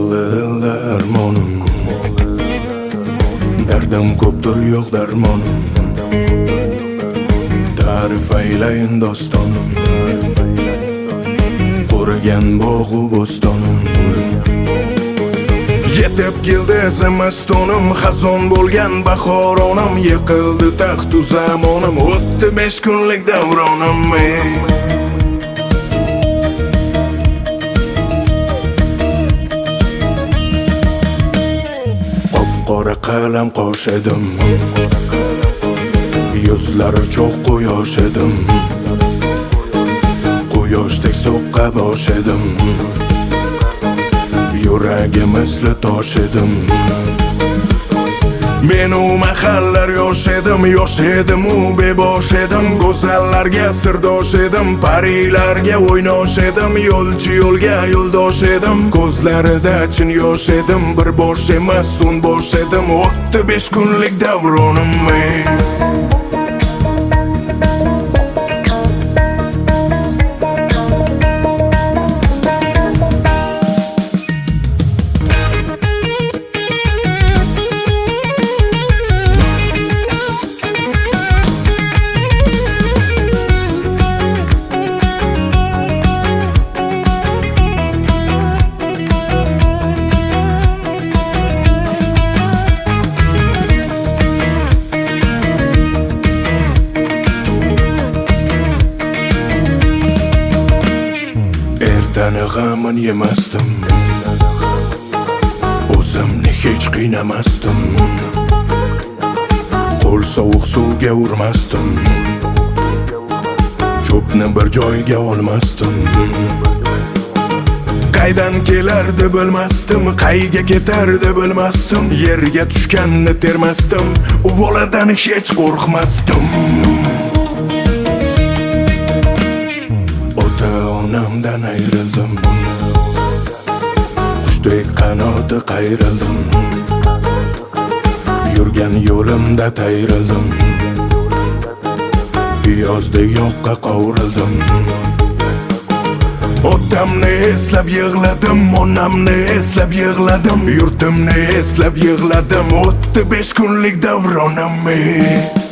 Molda armonim, dardim ko'pdir yo'q darmonim. Ta'rif aylayin dostonim, qurigan bog'u bo'stonim. Yetib keldi zimistonim, xazon bo'lgan bahoronam. Yiqildi taxtu zamonim, o'tdi 5 kunlik davronim. Qora qalam qosh edim, yuzlari cho'q quyosh edim. Quyoshdek so'qqa bosh edim, yuragi misli tosh edim. Men u mahallar yosh edim, u bebosh edim. Go'zallarga sirdosh edim, parilarga o'ynosh edim. Yo'lchi yo'lga yo'ldosh edim, ko'zlarida chin yosh edim. Bir bosh emas, o'n bosh edim, o'tdi 5 kunlik davronim. Ertani g'amin yemasdim, o'zimni hech qiynamasdim. Qo'l sovuq suvga urmasdim, cho'pni bir joyga olmasdim. Qaydan kelardi bilmasdim, qayga ketardi bilmasdim. Yerga tushganni termasdim, uvoladan hech qo'rqmasdim. Onamdan ayrildim, qushdek qanoti qayrildim. Yurgan yo'limda tayrildim, piyozdek yoqqa qovurildim. Otamni eslab yig'ladim, onamni eslab yig'ladim. Yurtimni eslab yig'ladim, o'tdi 5 kunlik davronim.